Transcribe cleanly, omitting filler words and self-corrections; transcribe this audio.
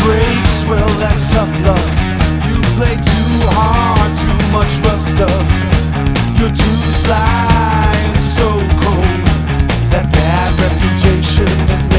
breaks, well that's tough luck. You play too hard, too much rough stuff. You're too sly and so cold. That bad reputation has